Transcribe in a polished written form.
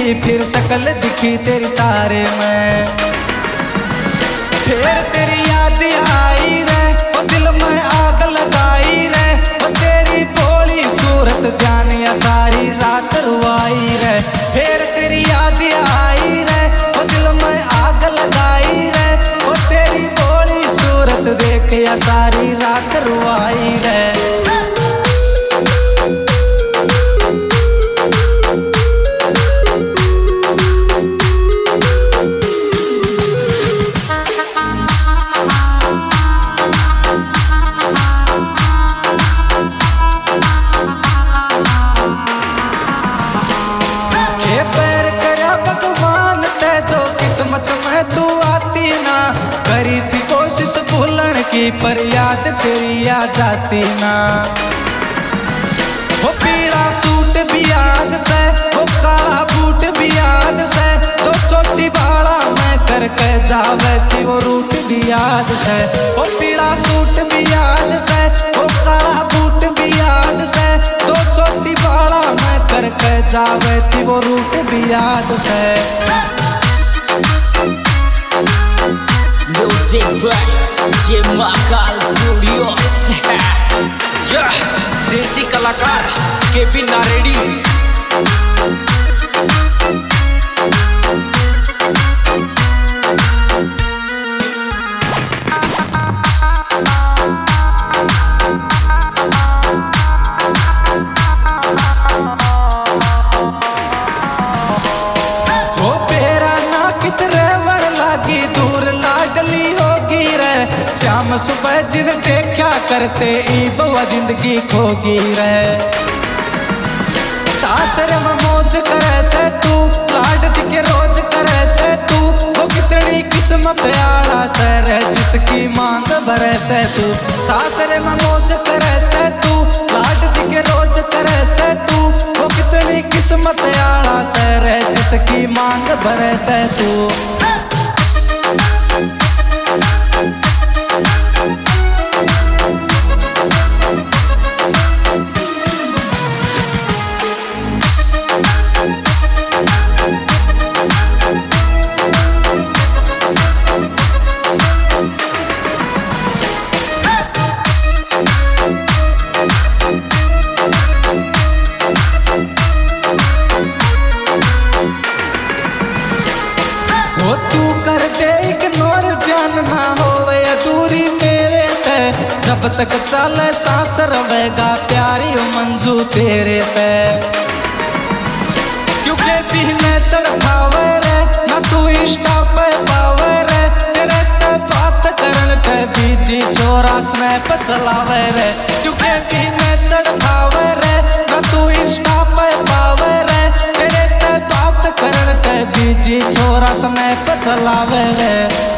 फिर शकल दिखी तेरी तारे में। फिर तेरी याद आई रे वो दिल में आग लगाई रे, वो तेरी भोली सूरत जानिया सारी रात रुआई रे। फिर तेरी याद आई रे वो दिल में आग लगाई रे, वो तेरी भोली सूरत देखिया सारी रात रुआई रे। किस्मत में तू आती ना, करी थी कोशिश भूलने की पर याद तेरी आ जाती ना। वो पीला सूट भी याद से, वो काला बूट भी याद से, जो छोटी बाला मैं करके जावे थी वो रूट भी याद से। वो पीला सूट भी याद से, वो काला बूट भी याद से, जो छोटी बाला मैं करके जावे थी वो रूट भी याद से। Music by J Mahakal Studios। देसी कलाकार केपी नारेडी। वो तेरा ना कितने बड़ लागी दूर लाडली होगी रे, शाम सुबह जिन देखा करते ई बवा जिंदगी खोगी रे। सासरे में मौज करे से तू, लाड के रोज करे से तू, वो कितनी किस्मत आला से रे जिसकी मांग भरे से तू। सासरे में मौज करे से तू, लाड के रोज करे से तू, वो कितनी किस्मत आला से रे जिसकी मांग भरे से तू। वो तू कर दे इग्नोर जान ना होवे अधूरी मेरे ते, जब तक चले सांस रवेगा प्यारी मंजू तेरे ते। क्योंकि बिना तड़पावे रे ना तू इंस्टा पे पावे रे, तेरे ते बात करन ते बीजी छोरा स्नैप चलावे रे। क्योंकि बिना तड़पावे रे ना तू इंस्टा पे पावे रे, तेरे ते बात करन ते बीजी छोरा स्नैप चलावे रे।